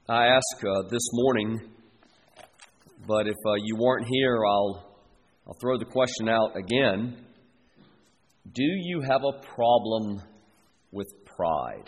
I asked this morning, but if you weren't here, I'll throw the question out again. Do you have a problem with pride?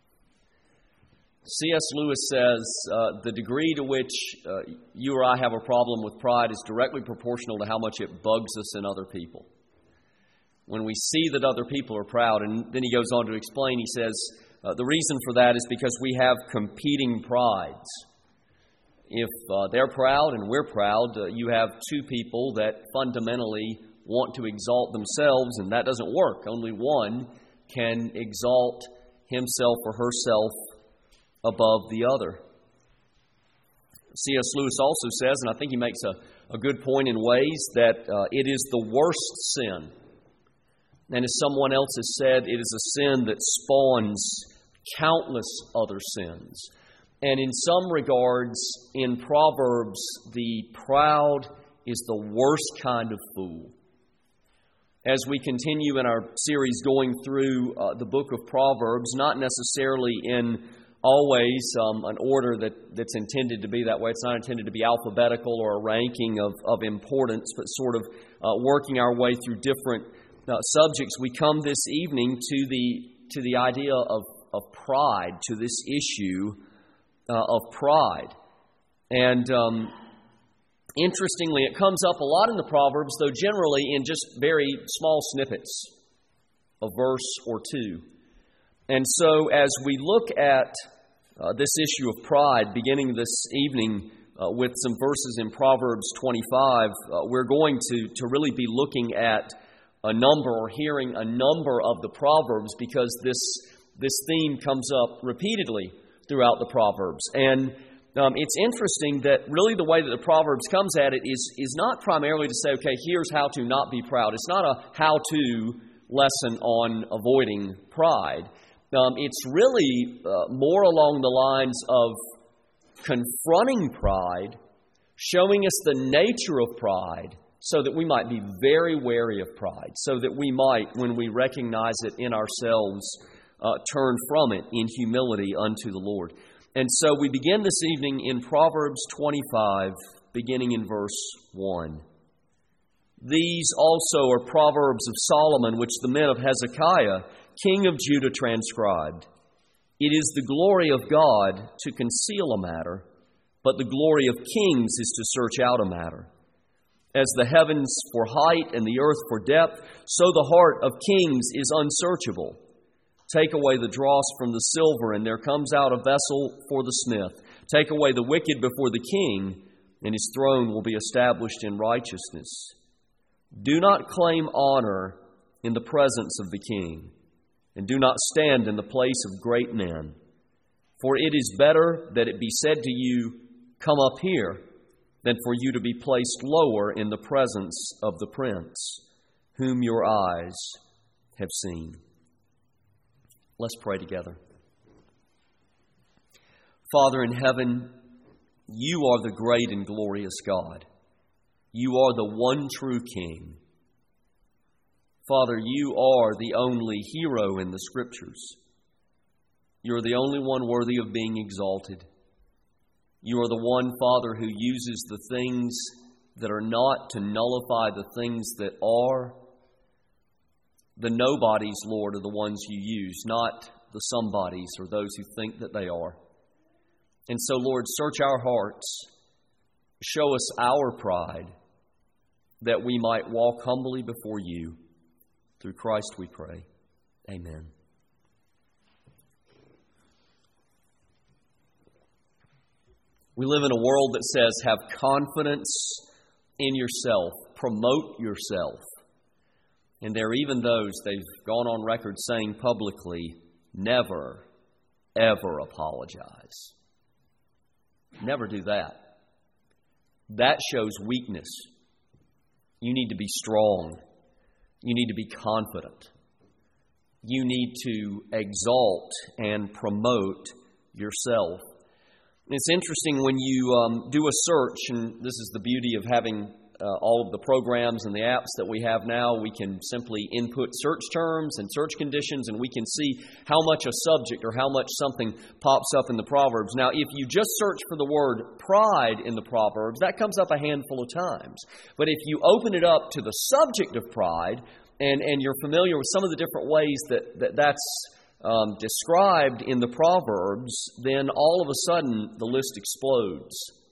C.S. Lewis says the degree to which you or I have a problem with pride is directly proportional to how much it bugs us in other people. When we see that other people are proud, and then he goes on to explain, he says, the reason for that is because we have competing prides. If they're proud and we're proud, you have two people that fundamentally want to exalt themselves, and that doesn't work. Only one can exalt himself or herself above the other. C.S. Lewis also says, and I think he makes a good point in ways, that it is the worst sin. And as someone else has said, it is a sin that spawns countless other sins. And in some regards, in Proverbs, the proud is the worst kind of fool. As we continue in our series going through the book of Proverbs, not necessarily in always an order that's intended to be that way. It's not intended to be alphabetical or a ranking of importance, but sort of working our way through different subjects. We come this evening to the idea of pride, to this issue of pride. And interestingly, it comes up a lot in the Proverbs, though generally in just very small snippets, a verse or two. And so as we look at this issue of pride, beginning this evening with some verses in Proverbs 25, we're going to really be looking at a number or hearing a number of the Proverbs, because this theme comes up repeatedly throughout the Proverbs. And it's interesting that really the way that the Proverbs comes at it is not primarily to say, okay, here's how to not be proud. It's not a how-to lesson on avoiding pride. It's really more along the lines of confronting pride, showing us the nature of pride, so that we might be very wary of pride, so that we might, when we recognize it in ourselves, turn from it in humility unto the Lord. And so we begin this evening in Proverbs 25, beginning in verse 1. These also are Proverbs of Solomon, which the men of Hezekiah, king of Judah, transcribed. It is the glory of God to conceal a matter, but the glory of kings is to search out a matter. As the heavens for height and the earth for depth, so the heart of kings is unsearchable. Take away the dross from the silver, and there comes out a vessel for the smith. Take away the wicked before the king, and his throne will be established in righteousness. Do not claim honor in the presence of the king, and do not stand in the place of great men. For it is better that it be said to you, come up here, than for you to be placed lower in the presence of the prince, whom your eyes have seen. Let's pray together. Father in heaven, you are the great and glorious God. You are the one true King. Father, you are the only hero in the Scriptures. You're the only one worthy of being exalted. You are the one, Father, who uses the things that are not to nullify the things that are. The nobodies, Lord, are the ones you use, not the somebodies or those who think that they are. And so, Lord, search our hearts. Show us our pride, that we might walk humbly before you. Through Christ we pray. Amen. We live in a world that says, have confidence in yourself, promote yourself. And there are even those, they've gone on record saying publicly, never, ever apologize. Never do that. That shows weakness. You need to be strong. You need to be confident. You need to exalt and promote yourself. It's interesting when you do a search, and this is the beauty of having all of the programs and the apps that we have now, we can simply input search terms and search conditions, and we can see how much a subject or how much something pops up in the Proverbs. Now, if you just search for the word pride in the Proverbs, that comes up a handful of times. But if you open it up to the subject of pride, and you're familiar with some of the different ways that's described in the Proverbs, then all of a sudden the list explodes.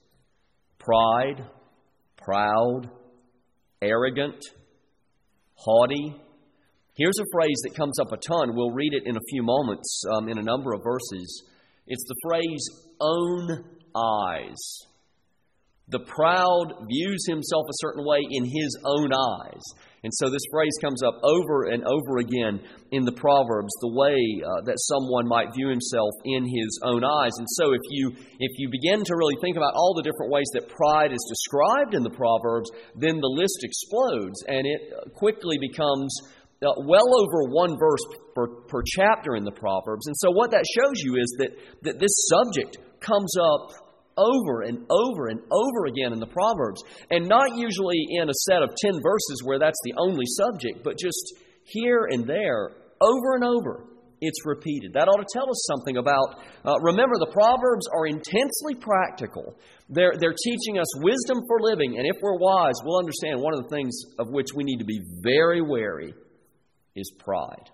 Pride, proud, arrogant, haughty. Here's a phrase that comes up a ton. We'll read it in a few moments in a number of verses. It's the phrase, own eyes. The proud views himself a certain way in his own eyes. And so this phrase comes up over and over again in the Proverbs, the way that someone might view himself in his own eyes. And so if you begin to really think about all the different ways that pride is described in the Proverbs, then the list explodes, and it quickly becomes well over one verse per chapter in the Proverbs. And so what that shows you is that this subject comes up over and over and over again in the Proverbs, and not usually in a set of 10 verses where that's the only subject, but just here and there, over and over, it's repeated. That ought to tell us something about, remember, the Proverbs are intensely practical. They're teaching us wisdom for living, and if we're wise, we'll understand one of the things of which we need to be very wary is pride.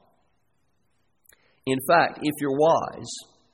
In fact, if you're wise,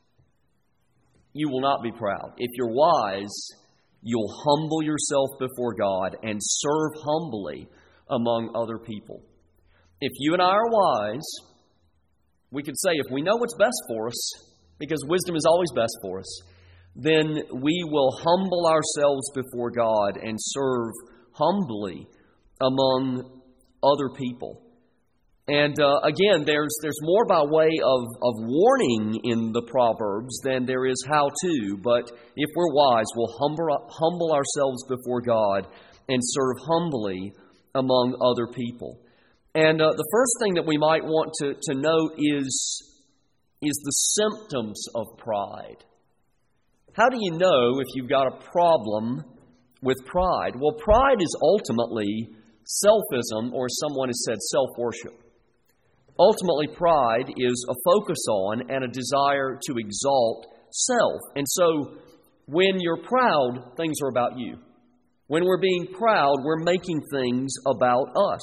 you will not be proud. If you're wise, you'll humble yourself before God and serve humbly among other people. If you and I are wise, we could say if we know what's best for us, because wisdom is always best for us, then we will humble ourselves before God and serve humbly among other people. And again, there's more by way of warning in the Proverbs than there is how-to. But if we're wise, we'll humble ourselves before God and serve humbly among other people. And the first thing that we might want to note is the symptoms of pride. How do you know if you've got a problem with pride? Well, pride is ultimately selfism, or someone has said self-worship. Ultimately, pride is a focus on and a desire to exalt self. And so, when you're proud, things are about you. When we're being proud, we're making things about us.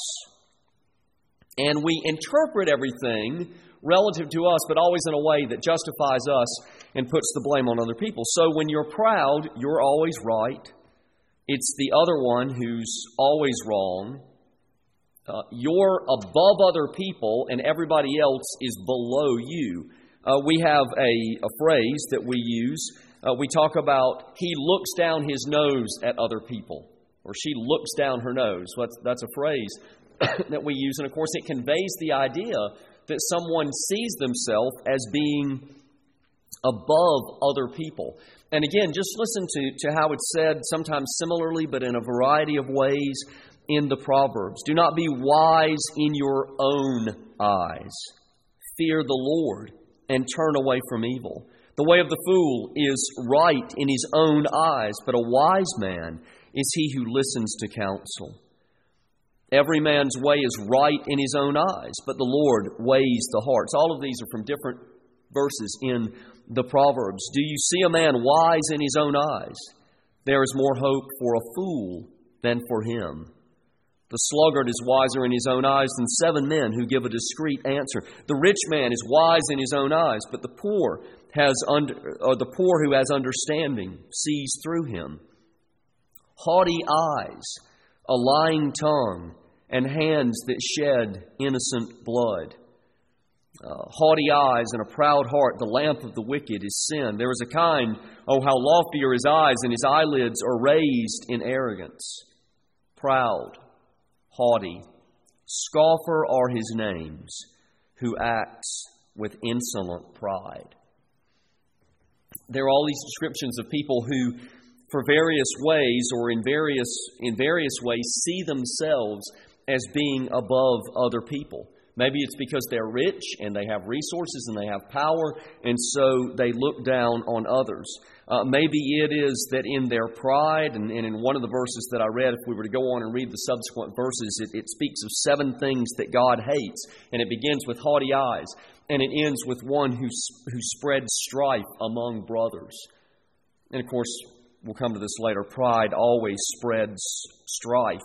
And we interpret everything relative to us, but always in a way that justifies us and puts the blame on other people. So when you're proud, you're always right. It's the other one who's always wrong. You're above other people and everybody else is below you. We have a phrase that we use. We talk about, he looks down his nose at other people, or she looks down her nose. That's a phrase that we use. And of course, it conveys the idea that someone sees themselves as being above other people. And again, just listen to how it's said, sometimes similarly, but in a variety of ways in the Proverbs. Do not be wise in your own eyes. Fear the Lord and turn away from evil. The way of the fool is right in his own eyes, but a wise man is he who listens to counsel. Every man's way is right in his own eyes, but the Lord weighs the hearts. All of these are from different verses in the Proverbs. Do you see a man wise in his own eyes? There is more hope for a fool than for him. The sluggard is wiser in his own eyes than 7 men who give a discreet answer. The rich man is wise in his own eyes, but the poor who has understanding sees through him. Haughty eyes, a lying tongue, and hands that shed innocent blood. Haughty eyes and a proud heart, the lamp of the wicked is sin. There is a kind, oh, how lofty are his eyes, and his eyelids are raised in arrogance. Proud, haughty, scoffer are his names, who acts with insolent pride. There are all these descriptions of people who, for various ways or in various ways, see themselves as being above other people. Maybe it's because they're rich and they have resources and they have power, and so they look down on others. Maybe it is that in their pride, and in one of the verses that I read, if we were to go on and read the subsequent verses, it speaks of 7 things that God hates, and it begins with haughty eyes, and it ends with one who spreads strife among brothers. And of course, we'll come to this later, pride always spreads strife.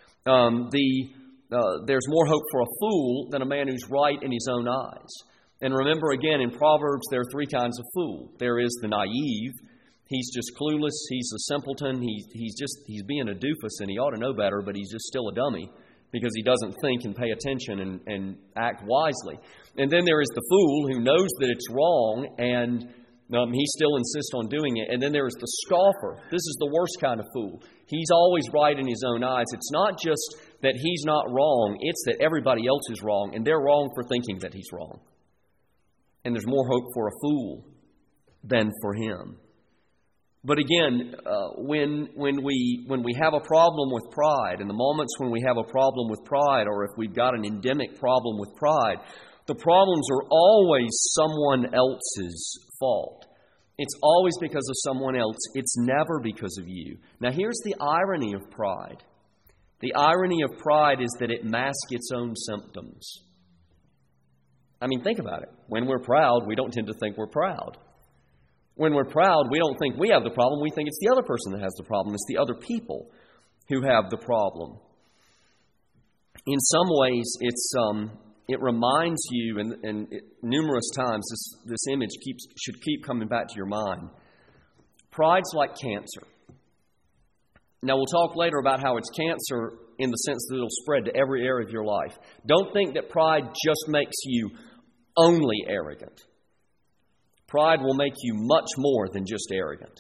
There's more hope for a fool than a man who's right in his own eyes. And remember again, in Proverbs, there are 3 kinds of fool. There is the naive. He's just clueless. He's a simpleton. He's being a doofus, and he ought to know better, but he's just still a dummy because he doesn't think and pay attention and act wisely. And then there is the fool who knows that it's wrong, and he still insists on doing it. And then there is the scoffer. This is the worst kind of fool. He's always right in his own eyes. It's not just that he's not wrong, it's that everybody else is wrong, and they're wrong for thinking that he's wrong. And there's more hope for a fool than for him. But again, when we have a problem with pride, in the moments when we have a problem with pride, or if we've got an endemic problem with pride, the problems are always someone else's fault. It's always because of someone else. It's never because of you. Now here's the irony of pride. The irony of pride is that it masks its own symptoms. I mean, think about it. When we're proud, we don't tend to think we're proud. When we're proud, we don't think we have the problem. We think it's the other person that has the problem. It's the other people who have the problem. In some ways, it reminds you, and numerous times this image should keep coming back to your mind. Pride's like cancer. Now, we'll talk later about how it's cancer in the sense that it'll spread to every area of your life. Don't think that pride just makes you only arrogant. Pride will make you much more than just arrogant.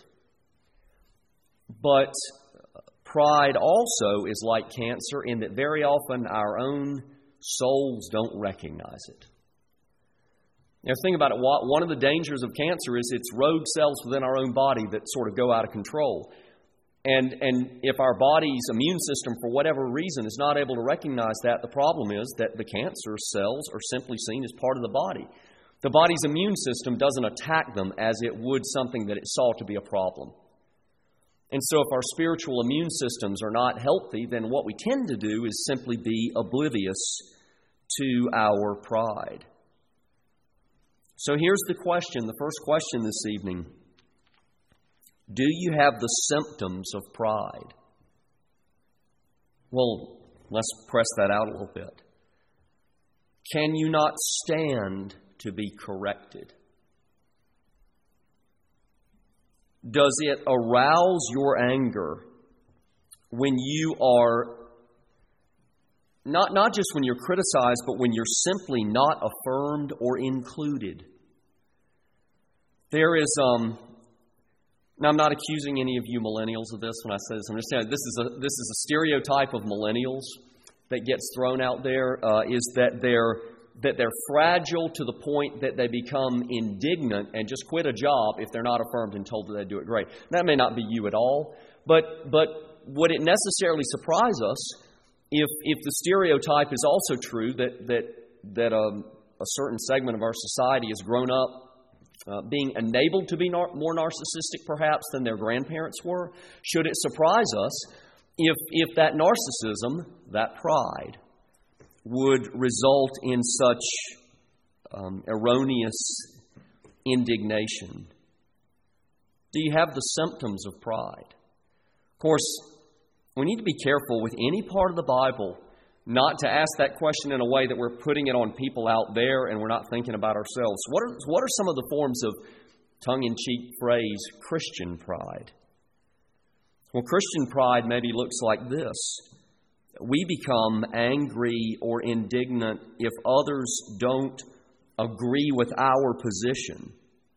But pride also is like cancer in that very often our own souls don't recognize it. Now, think about it. One of the dangers of cancer is it's rogue cells within our own body that sort of go out of control. And if our body's immune system, for whatever reason, is not able to recognize that, the problem is that the cancer cells are simply seen as part of the body. The body's immune system doesn't attack them as it would something that it saw to be a problem. And so if our spiritual immune systems are not healthy, then what we tend to do is simply be oblivious to our pride. So here's the question, the first question this evening. Do you have the symptoms of pride? Well, let's press that out a little bit. Can you not stand to be corrected? Does it arouse your anger when you are, not just when you're criticized, but when you're simply not affirmed or included? There is, now I'm not accusing any of you millennials of this when I say this. I'm just saying this is a stereotype of millennials that gets thrown out there, is that they're fragile to the point that they become indignant and just quit a job if they're not affirmed and told that they do it great. That may not be you at all, but would it necessarily surprise us if the stereotype is also true that a certain segment of our society has grown up being enabled to be more narcissistic perhaps than their grandparents were? Should it surprise us if that narcissism, that pride, would result in such erroneous indignation? Do you have the symptoms of pride? Of course, we need to be careful with any part of the Bible not to ask that question in a way that we're putting it on people out there and we're not thinking about ourselves. What are some of the forms of tongue-in-cheek phrase Christian pride? Well, Christian pride maybe looks like this. We become angry or indignant if others don't agree with our position,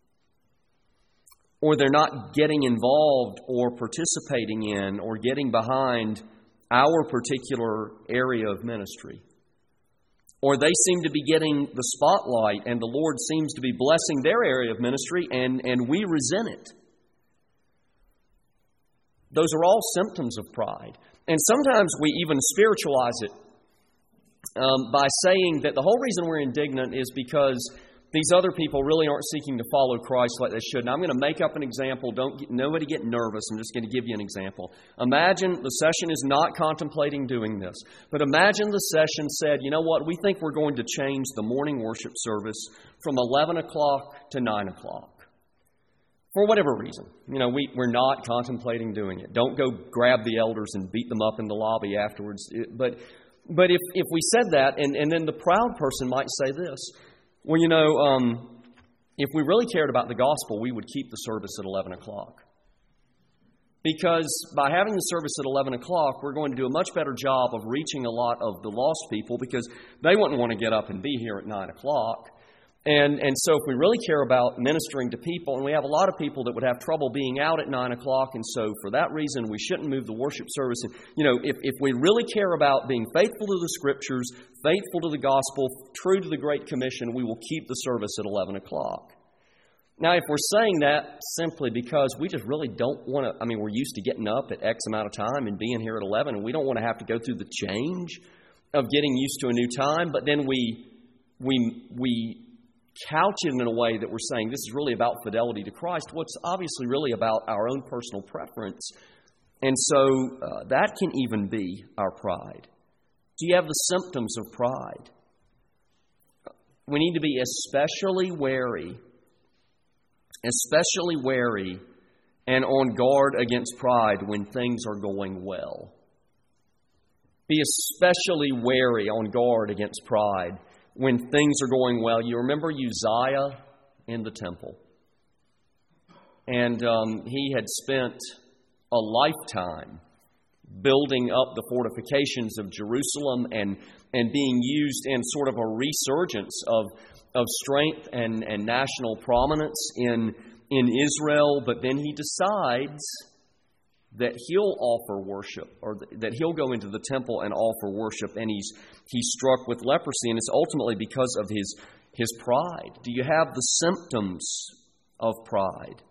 or they're not getting involved or participating in or getting behind our particular area of ministry. Or they seem to be getting the spotlight and the Lord seems to be blessing their area of ministry and we resent it. Those are all symptoms of pride. And sometimes we even spiritualize it. by saying that the whole reason we're indignant is because these other people really aren't seeking to follow Christ like they should. Now, I'm going to make up an example. Nobody get nervous. I'm just going to give you an example. Imagine the session is not contemplating doing this. But imagine the session said, you know what, we think we're going to change the morning worship service from 11 o'clock to 9 o'clock. For whatever reason. We're not contemplating doing it. Don't go grab the elders and beat them up in the lobby afterwards. But if we said that, and then the proud person might say this, well, if we really cared about the gospel, we would keep the service at 11 o'clock. Because by having the service at 11 o'clock, we're going to do a much better job of reaching a lot of the lost people because they wouldn't want to get up and be here at 9 o'clock. And so if we really care about ministering to people, and we have a lot of people that would have trouble being out at 9 o'clock, and so for that reason we shouldn't move the worship service. And, if we really care about being faithful to the Scriptures, faithful to the gospel, true to the Great Commission, we will keep the service at 11 o'clock. Now, if we're saying that simply because we just really don't want to, we're used to getting up at X amount of time and being here at 11, and we don't want to have to go through the change of getting used to a new time, but then we couch it in a way that we're saying this is really about fidelity to Christ. Well, it's obviously really about our own personal preference. And so that can even be our pride. Do you have the symptoms of pride? We need to be especially wary and on guard against pride when things are going well. Be especially wary, on guard against pride when things are going well. You remember Uzziah in the temple. And he had spent a lifetime building up the fortifications of Jerusalem and being used in sort of a resurgence of strength and national prominence in Israel. But then he decides that he'll offer worship, or that he'll go into the temple and offer worship, and he's struck with leprosy, and it's ultimately because of his pride. Do you have the symptoms of pride?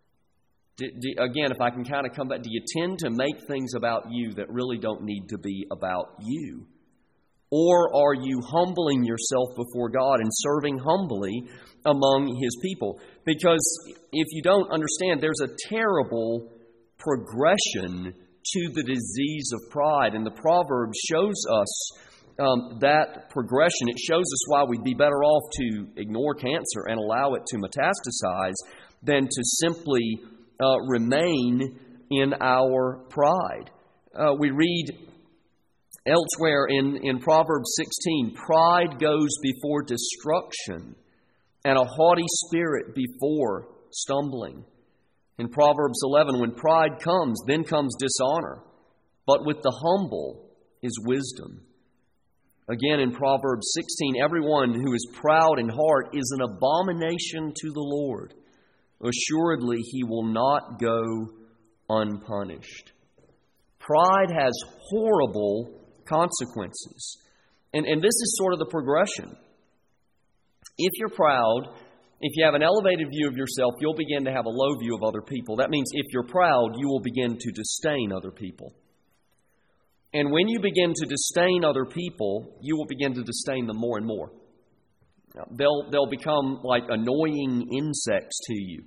Again, if I can kind of come back, do you tend to make things about you that really don't need to be about you? Or are you humbling yourself before God and serving humbly among His people? Because if you don't understand, there's a terrible progression to the disease of pride. And the Proverbs shows us that progression. It shows us why we'd be better off to ignore cancer and allow it to metastasize than to simply remain in our pride. We read elsewhere in Proverbs 16, pride goes before destruction and a haughty spirit before stumbling. In Proverbs 11, when pride comes, then comes dishonor, but with the humble is wisdom. Again, in Proverbs 16, everyone who is proud in heart is an abomination to the Lord. Assuredly, He will not go unpunished. Pride has horrible consequences. And this is sort of the progression. If you're proud, if you have an elevated view of yourself, you'll begin to have a low view of other people. That means if you're proud, you will begin to disdain other people. And when you begin to disdain other people, you will begin to disdain them more and more. They'll become like annoying insects to you.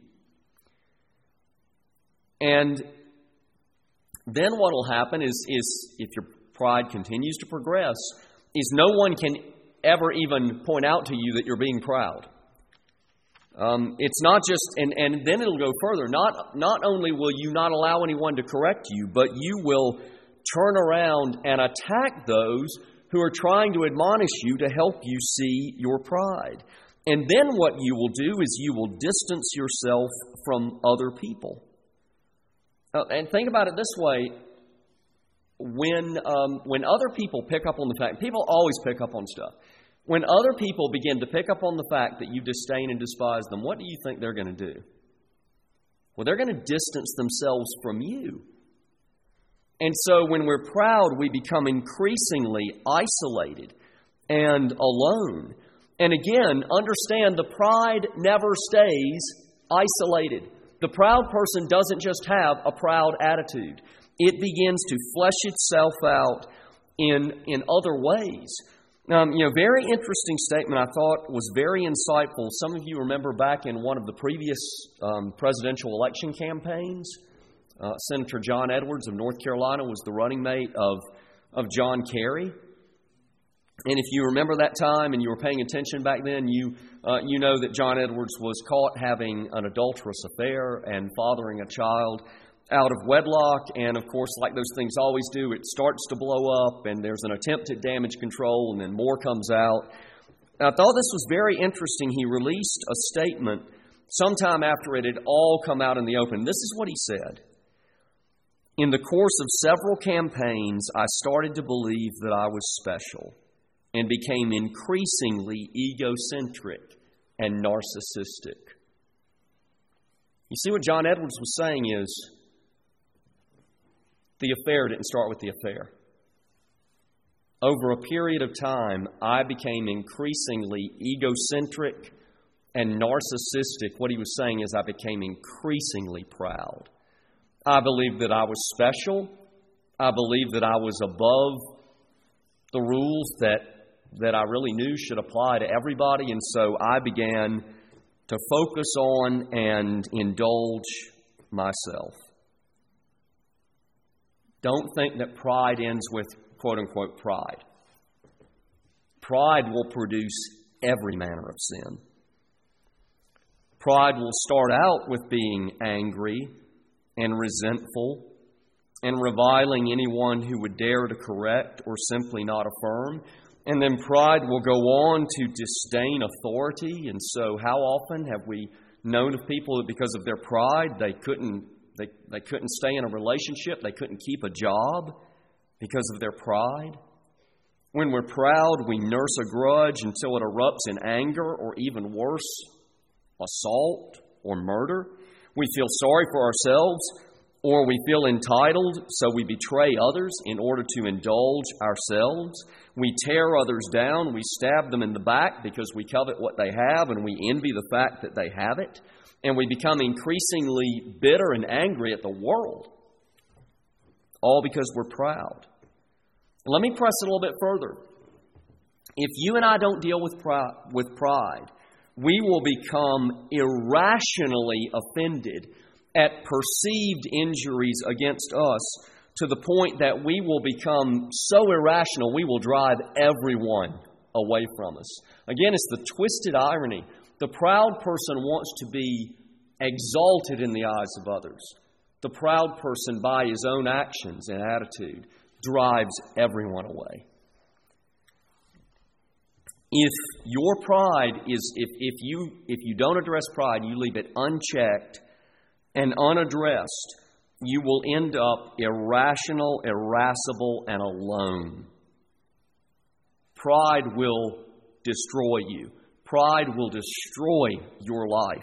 And then what will happen is if your pride continues to progress, is no one can ever even point out to you that you're being proud. It's not just, and then it'll go further. Not only will you not allow anyone to correct you, but you will turn around and attack those who are trying to admonish you to help you see your pride. And then what you will do is you will distance yourself from other people. And think about it this way. When other people pick up on the fact, people always pick up on stuff. When other people begin to pick up on the fact that you disdain and despise them, what do you think they're going to do? Well, they're going to distance themselves from you. And so when we're proud, we become increasingly isolated and alone. And again, understand the pride never stays isolated. The proud person doesn't just have a proud attitude. It begins to flesh itself out in other ways. Very interesting statement I thought was very insightful. Some of you remember back in one of the previous presidential election campaigns, Senator John Edwards of North Carolina was the running mate of John Kerry. And if you remember that time and you were paying attention back then, you know that John Edwards was caught having an adulterous affair and fathering a child out of wedlock. And of course, like those things always do, it starts to blow up and there's an attempt at damage control and then more comes out. I thought this was very interesting. He released a statement sometime after it had all come out in the open. This is what he said. In the course of several campaigns, I started to believe that I was special and became increasingly egocentric and narcissistic. You see, what John Edwards was saying is, the affair didn't start with the affair. Over a period of time, I became increasingly egocentric and narcissistic. What he was saying is I became increasingly proud. I believed that I was special. I believed that I was above the rules that I really knew should apply to everybody. And so I began to focus on and indulge myself. Don't think that pride ends with quote-unquote pride. Pride will produce every manner of sin. Pride will start out with being angry and resentful and reviling anyone who would dare to correct or simply not affirm. And then pride will go on to disdain authority. And so how often have we known of people that because of their pride, they couldn't stay in a relationship, they couldn't keep a job because of their pride? When we're proud, we nurse a grudge until it erupts in anger or even worse, assault or murder. We feel sorry for ourselves, or we feel entitled, so we betray others in order to indulge ourselves. We tear others down, we stab them in the back because we covet what they have and we envy the fact that they have it. And we become increasingly bitter and angry at the world, all because we're proud. Let me press it a little bit further. If you and I don't deal with pride, we will become irrationally offended at perceived injuries against us to the point that we will become so irrational we will drive everyone away from us. Again, it's the twisted irony. The proud person wants to be exalted in the eyes of others. The proud person, by his own actions and attitude, drives everyone away. If your pride is, if you don't address pride, you leave it unchecked and unaddressed, you will end up irrational, irascible, and alone. Pride will destroy you. Pride will destroy your life.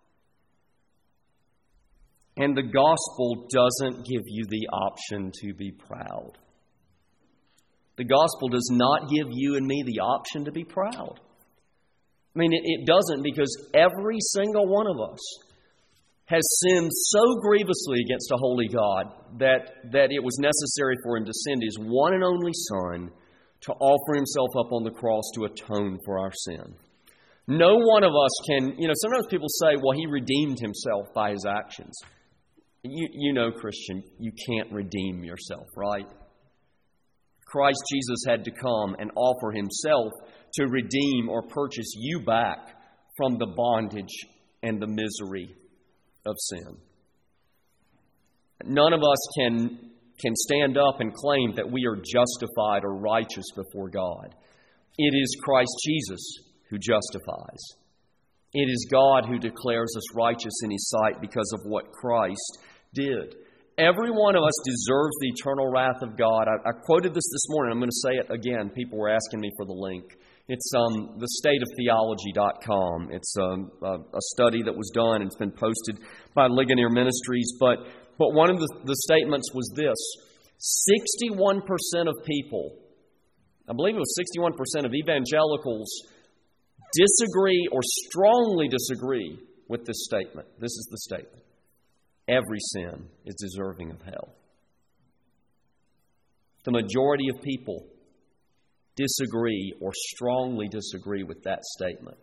And the gospel doesn't give you the option to be proud. The gospel does not give you and me the option to be proud. I mean, it doesn't, because every single one of us has sinned so grievously against a holy God that it was necessary for Him to send His one and only Son to offer Himself up on the cross to atone for our sin. No one of us can, sometimes people say, well, He redeemed Himself by His actions. You know, Christian, you can't redeem yourself, right? Christ Jesus had to come and offer Himself to redeem or purchase you back from the bondage and the misery of sin. None of us can stand up and claim that we are justified or righteous before God. It is Christ Jesus who justifies. It is God who declares us righteous in His sight because of what Christ did. Every one of us deserves the eternal wrath of God. I quoted this morning. I'm going to say it again. People were asking me for the link. It's thestateoftheology.com. It's a study that was done and it's been posted by Ligonier Ministries. But one of the statements was this: 61% of people, I believe it was 61% of evangelicals, disagree or strongly disagree with this statement. This is the statement: every sin is deserving of hell. The majority of people disagree or strongly disagree with that statement.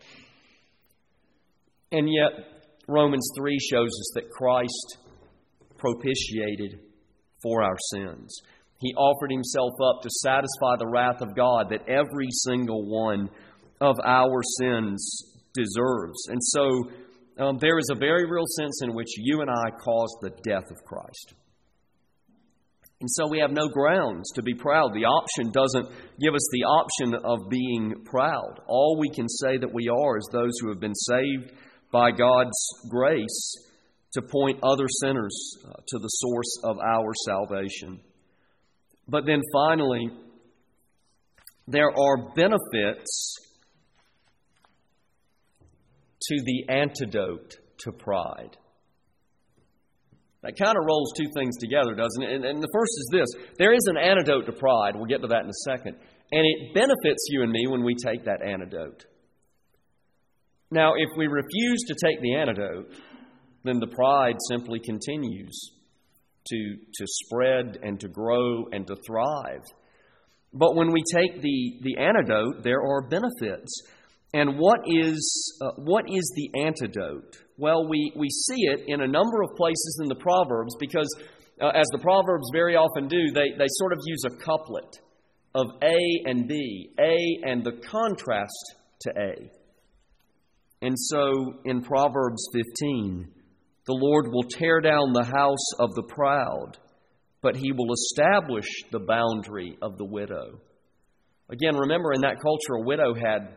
And yet, Romans 3 shows us that Christ propitiated for our sins. He offered Himself up to satisfy the wrath of God that every single one of our sins deserves. And so, there is a very real sense in which you and I caused the death of Christ. And so we have no grounds to be proud. The option doesn't give us the option of being proud. All we can say that we are is those who have been saved by God's grace to point other sinners to the source of our salvation. But then finally, there are benefits to the antidote to pride. That kind of rolls two things together, doesn't it? And the first is this. There is an antidote to pride. We'll get to that in a second. And it benefits you and me when we take that antidote. Now, if we refuse to take the antidote, then the pride simply continues to spread and to grow and to thrive. But when we take the antidote, there are benefits. And what is the antidote? Well, we see it in a number of places in the Proverbs because, as the Proverbs very often do, they sort of use a couplet of A and B, A and the contrast to A. And so in Proverbs 15, the Lord will tear down the house of the proud, but He will establish the boundary of the widow. Again, remember in that culture, a widow had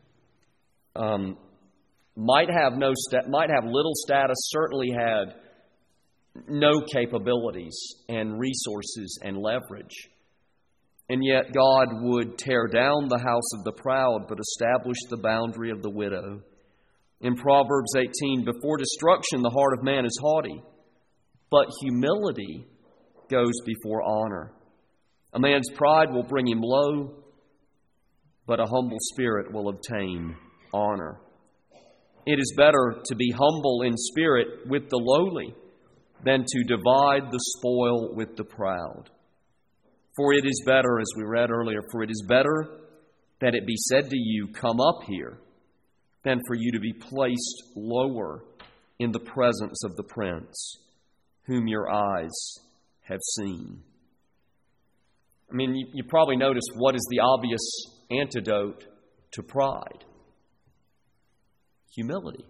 might have little status, certainly had no capabilities and resources and leverage. And yet God would tear down the house of the proud, but establish the boundary of the widow. In Proverbs 18, before destruction the heart of man is haughty, but humility goes before honor. A man's pride will bring him low, but a humble spirit will obtain honor. It is better to be humble in spirit with the lowly than to divide the spoil with the proud. For it is better, as we read earlier, for it is better that it be said to you, come up here, than for you to be placed lower in the presence of the prince, whom your eyes have seen. I mean, you probably noticed what is the obvious antidote to pride. Humility.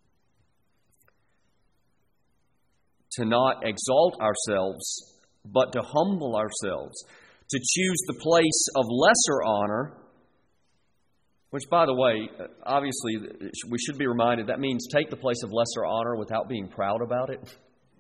To not exalt ourselves, but to humble ourselves. To choose the place of lesser honor, which, by the way, obviously, we should be reminded that means take the place of lesser honor without being proud about it.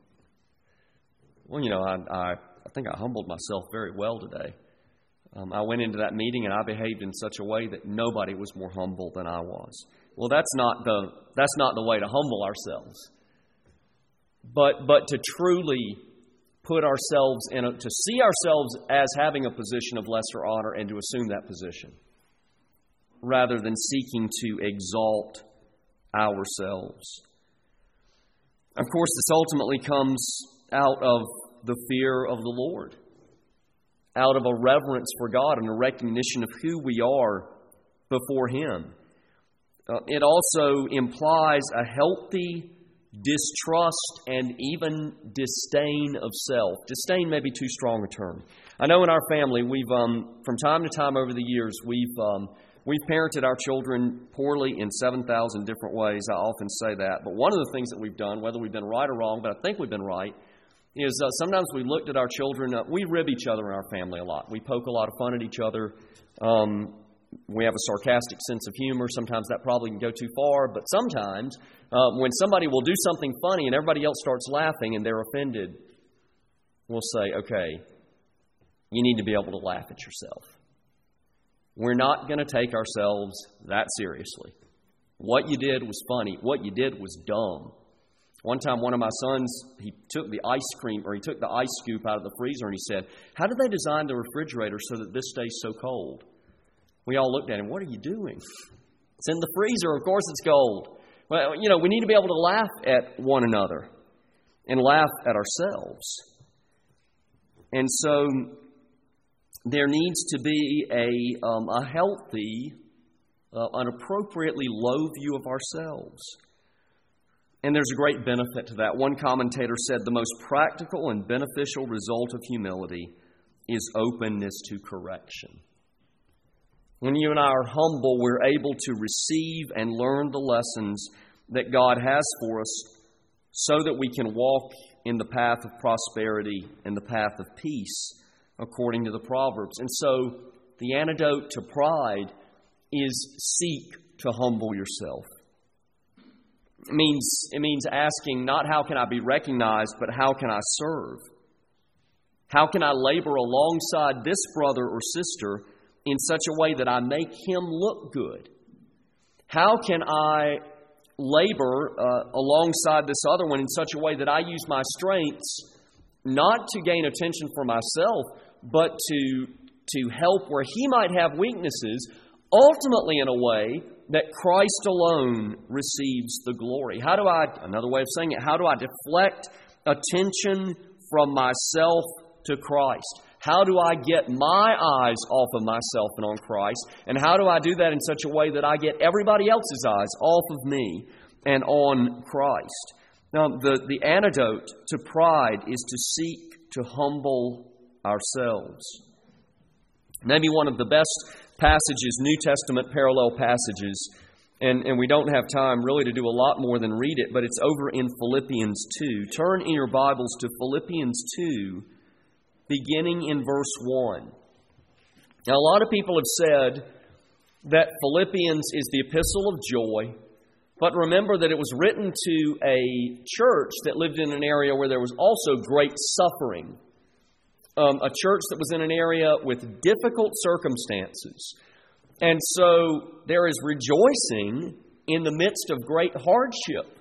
Well, I think I humbled myself very well today. I went into that meeting and I behaved in such a way that nobody was more humble than I was. Well, that's not the way to humble ourselves. But to truly put ourselves to see ourselves as having a position of lesser honor and to assume that position, rather than seeking to exalt ourselves. Of course, this ultimately comes out of the fear of the Lord, out of a reverence for God and a recognition of who we are before Him. It also implies a healthy distrust and even disdain of self. Disdain may be too strong a term. I know in our family, we've from time to time over the years, we've parented our children poorly in 7,000 different ways. I often say that. But one of the things that we've done, whether we've been right or wrong, but I think we've been right, is sometimes we looked at our children. We rib each other in our family a lot. We poke a lot of fun at each other. We have a sarcastic sense of humor. Sometimes that probably can go too far. But sometimes when somebody will do something funny and everybody else starts laughing and they're offended, we'll say, okay, you need to be able to laugh at yourself. We're not going to take ourselves that seriously. What you did was funny. What you did was dumb. One time, one of my sons, he took the ice scoop out of the freezer and he said, how did they design the refrigerator so that this stays so cold? We all looked at him, what are you doing? It's in the freezer, of course it's cold. Well, we need to be able to laugh at one another and laugh at ourselves. And so there needs to be a healthy, an appropriately low view of ourselves. And there's a great benefit to that. One commentator said the most practical and beneficial result of humility is openness to correction. When you and I are humble, we're able to receive and learn the lessons that God has for us so that we can walk in the path of prosperity and the path of peace, according to the Proverbs. And so the antidote to pride is seek to humble yourself. It means asking not how can I be recognized, but how can I serve? How can I labor alongside this brother or sister in such a way that I make him look good? How can I labor alongside this other one in such a way that I use my strengths not to gain attention for myself, but to help where he might have weaknesses, ultimately in a way that Christ alone receives the glory? Another way of saying it, how do I deflect attention from myself to Christ? How do I get my eyes off of myself and on Christ? And how do I do that in such a way that I get everybody else's eyes off of me and on Christ? Now, the antidote to pride is to seek to humble ourselves. Maybe one of the best passages, New Testament parallel passages, and we don't have time really to do a lot more than read it, but it's over in Philippians 2. Turn in your Bibles to Philippians 2, beginning in verse 1. Now, a lot of people have said that Philippians is the epistle of joy, but remember that it was written to a church that lived in an area where there was also great suffering. A church that was in an area with difficult circumstances. And so there is rejoicing in the midst of great hardship.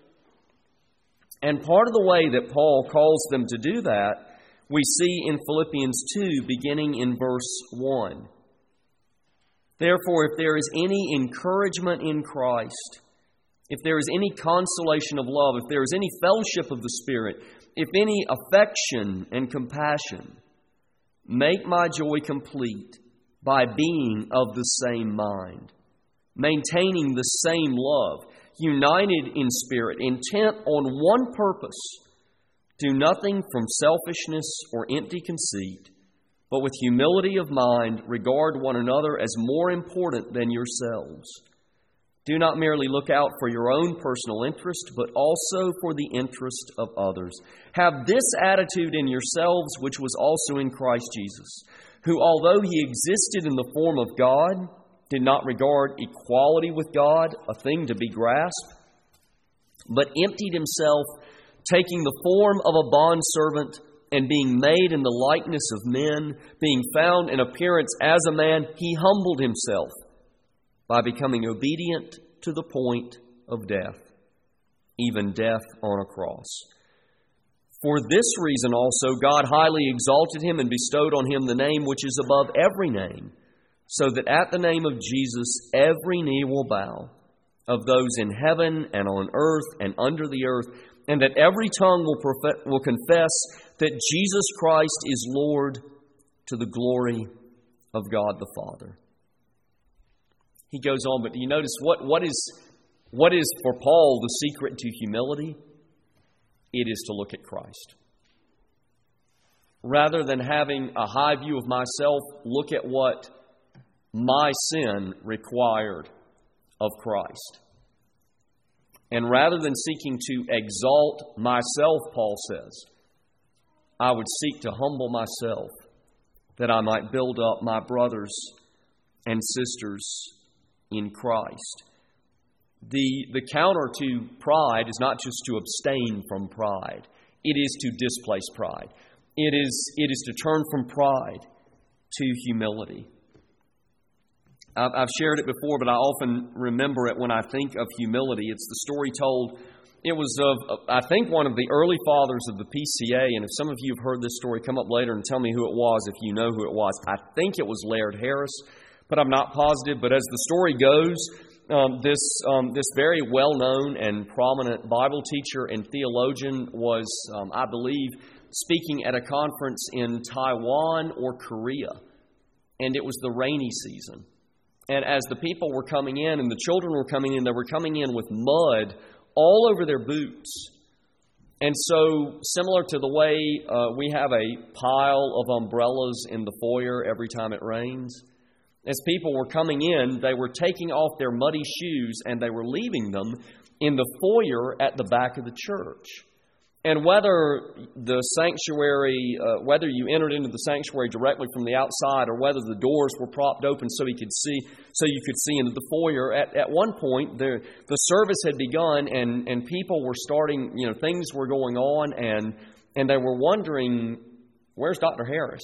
And part of the way that Paul calls them to do that, we see in Philippians 2, beginning in verse 1. Therefore, if there is any encouragement in Christ, if there is any consolation of love, if there is any fellowship of the Spirit, if any affection and compassion, make my joy complete by being of the same mind, maintaining the same love, united in spirit, intent on one purpose. Do nothing from selfishness or empty conceit, but with humility of mind regard one another as more important than yourselves. Do not merely look out for your own personal interest, but also for the interest of others. Have this attitude in yourselves, which was also in Christ Jesus, who, although he existed in the form of God, did not regard equality with God a thing to be grasped, but emptied himself, taking the form of a bondservant, and being made in the likeness of men, being found in appearance as a man, he humbled himself by becoming obedient to the point of death, even death on a cross. For this reason also God highly exalted him and bestowed on him the name which is above every name, so that at the name of Jesus every knee will bow, of those in heaven and on earth and under the earth, and that every tongue will confess that Jesus Christ is Lord, to the glory of God the Father. He goes on, but do you notice what is for Paul the secret to humility? It is to look at Christ. Rather than having a high view of myself, look at what my sin required of Christ. And rather than seeking to exalt myself, Paul says, I would seek to humble myself that I might build up my brothers and sisters in Christ. The counter to pride is not just to abstain from pride. It is to displace pride. It is to turn from pride to humility. I've shared it before, but I often remember it when I think of humility. It's the story told. It was of, I think, one of the early fathers of the PCA. And if some of you have heard this story, come up later and tell me who it was if you know who it was. I think it was Laird Harris, but I'm not positive. But as the story goes, this very well-known and prominent Bible teacher and theologian was, I believe, speaking at a conference in Taiwan or Korea. and it was the rainy season. And as the people were coming in and the children were coming in, they were coming in with mud all over their boots. And so, similar to the way we have a pile of umbrellas in the foyer every time it rains, as people were coming in, they were taking off their muddy shoes and they were leaving them in the foyer at the back of the church. And whether the sanctuary, whether you entered into the sanctuary directly from the outside or whether the doors were propped open so you could see into the foyer, at one point the service had begun and people were starting, things were going on and they were wondering, where's Dr. Harris?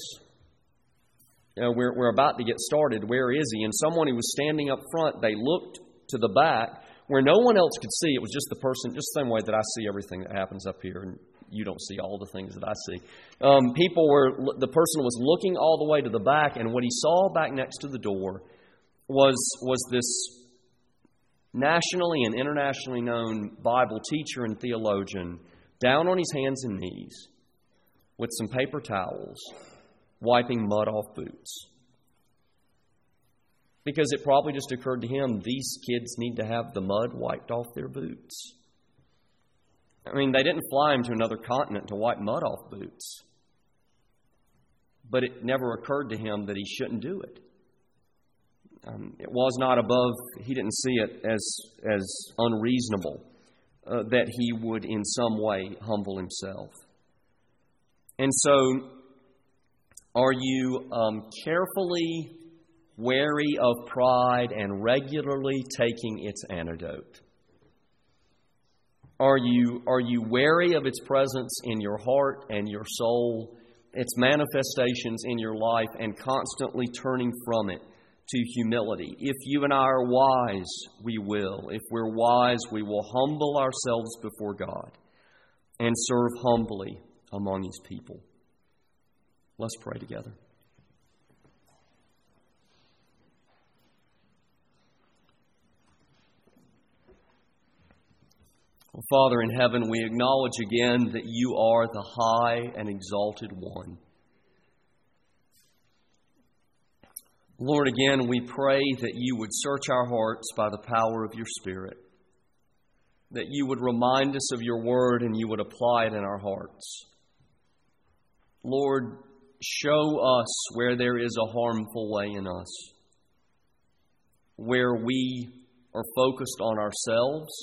We're about to get started. Where is he? And someone who was standing up front, they looked to the back where no one else could see. It was just the person, just the same way that I see everything that happens up here, and you don't see all the things that I see. The person was looking all the way to the back, and what he saw back next to the door was this nationally and internationally known Bible teacher and theologian down on his hands and knees with some paper towels, wiping mud off boots. Because it probably just occurred to him, these kids need to have the mud wiped off their boots. I mean, they didn't fly him to another continent to wipe mud off boots. But it never occurred to him that he shouldn't do it. It was not above, he didn't see it as unreasonable that he would in some way humble himself. And so, are you carefully wary of pride and regularly taking its antidote? Are you wary of its presence in your heart and your soul, its manifestations in your life, and constantly turning from it to humility? If you and I are wise, we will. If we're wise, we will humble ourselves before God and serve humbly among His people. Let's pray together. Well, Father in heaven, we acknowledge again that you are the high and exalted one. Lord, again, we pray that you would search our hearts by the power of your Spirit, that you would remind us of your word and you would apply it in our hearts. Lord, show us where there is a harmful way in us, where we are focused on ourselves,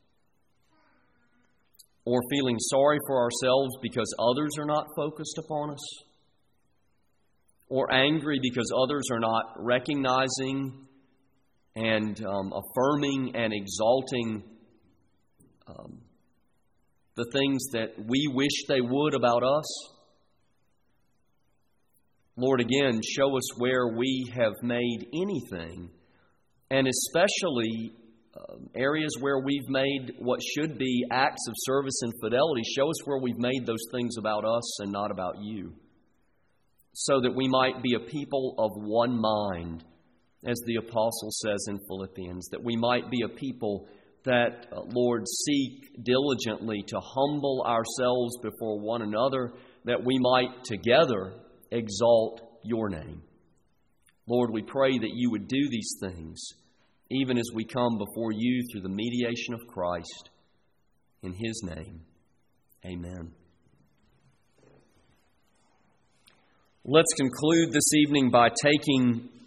or feeling sorry for ourselves because others are not focused upon us, or angry because others are not recognizing and affirming and exalting the things that we wish they would about us. Lord, again, show us where we have made anything, and especially areas where we've made what should be acts of service and fidelity. Show us where we've made those things about us and not about you, so that we might be a people of one mind, as the apostle says in Philippians, that we might be a people that, Lord, seek diligently to humble ourselves before one another, that we might together exalt your name. Lord, we pray that you would do these things, even as we come before you through the mediation of Christ. In His name, amen. Let's conclude this evening by taking